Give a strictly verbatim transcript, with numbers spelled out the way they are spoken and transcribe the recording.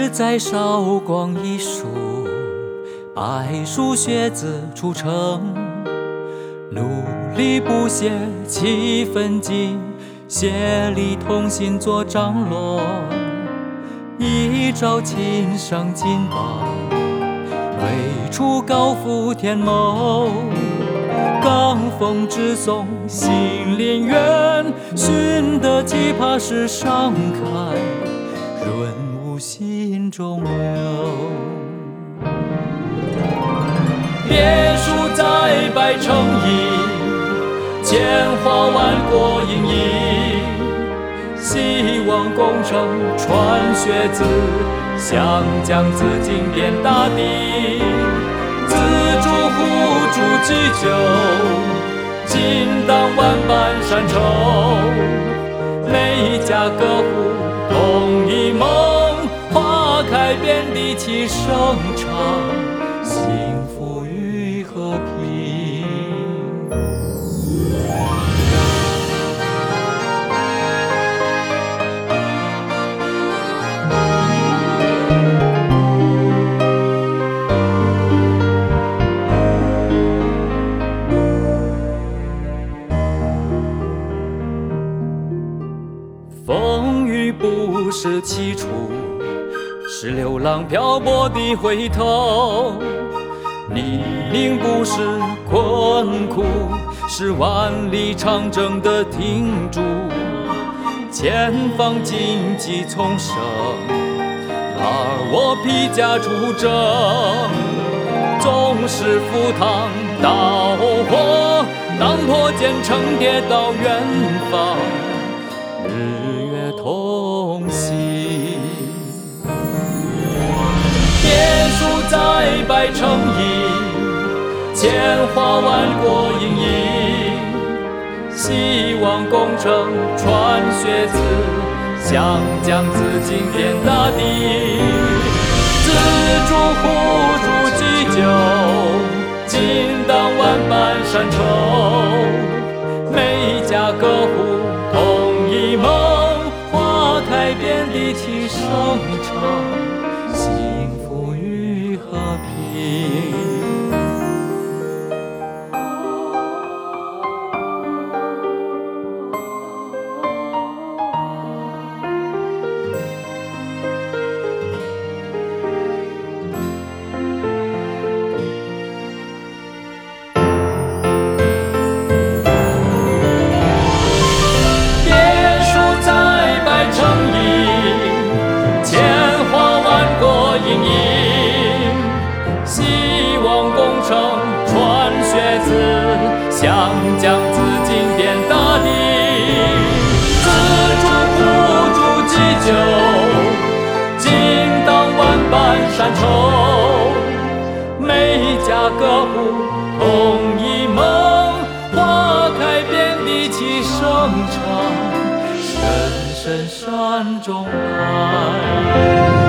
在韶光一树，白树学子出城，努力不懈七分尽，协力同心做张罗，一朝亲上金榜，未出高阜天谋，罡风直送心连远，寻得奇葩事上开，润物心中流。别墅在百城邑，千花万国盈盈，希望工程传学子，想将紫金变大地。自主互助祭酒，尽当万般山愁，每家各户同一梦，花开遍地齐声唱，幸福与和平。风雨不是起处，是流浪漂泊的回头，泥泞不是困苦，是万里长征的停驻。前方荆棘丛生，而我披甲出征，纵使赴汤蹈火，当破茧成蝶到远方，日月同行。别墅在百城邑，千花万国盈盈，希望工程传学子，想将紫金变大地。自主互助祭酒，尽当万般山愁，每家各户同一梦，花开遍地齐声唱，幸福与和平。想将紫金变大地，自主互助祭酒，尽当万般山愁，每家各户同一梦，花开遍地齐声唱，深深山中来。